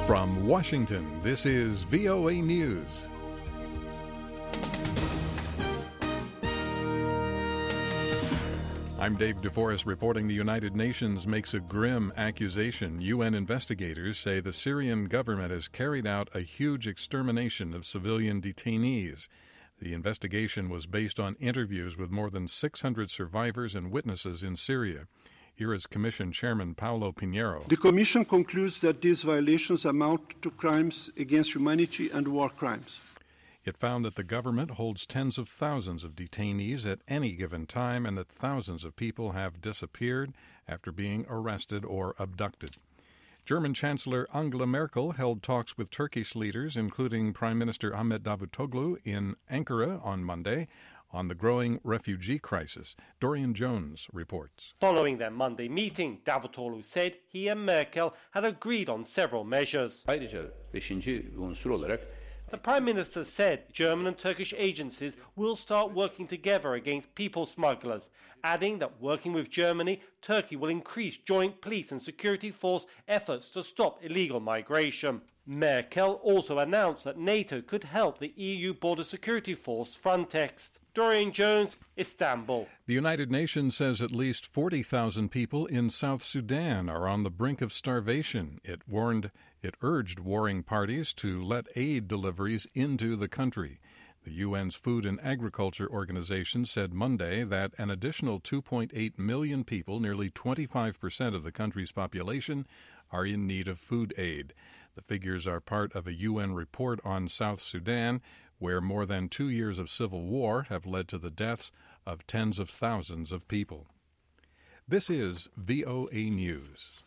From Washington, this is VOA News. I'm Dave DeForest reporting the United Nations makes a grim accusation. UN investigators say the Syrian government has carried out a huge extermination of civilian detainees. The investigation was based on interviews with more than 600 survivors and witnesses in Syria. Here is Commission Chairman Paulo Pinheiro. The Commission concludes that these violations amount to crimes against humanity and war crimes. It found that the government holds tens of thousands of detainees at any given time and that thousands of people have disappeared after being arrested or abducted. German Chancellor Angela Merkel held talks with Turkish leaders, including Prime Minister Ahmet Davutoglu, in Ankara on Monday on the growing refugee crisis. Dorian Jones reports. Following their Monday meeting, Davutoglu said he and Merkel had agreed on several measures. Ayrıca beşinci unsur olarak The Prime Minister said German and Turkish agencies will start working together against people smugglers, adding that working with Germany, Turkey will increase joint police and security force efforts to stop illegal migration. Merkel also announced that NATO could help the EU border security force Frontex. Dorian Jones, Istanbul. The United Nations says at least 40,000 people in South Sudan are on the brink of starvation. It urged warring parties to let aid deliveries into the country. The UN's Food and Agriculture Organization said Monday that an additional 2.8 million people, nearly 25% of the country's population, are in need of food aid. The figures are part of a UN report on South Sudan, where more than 2 years of civil war have led to the deaths of tens of thousands of people. This is VOA News.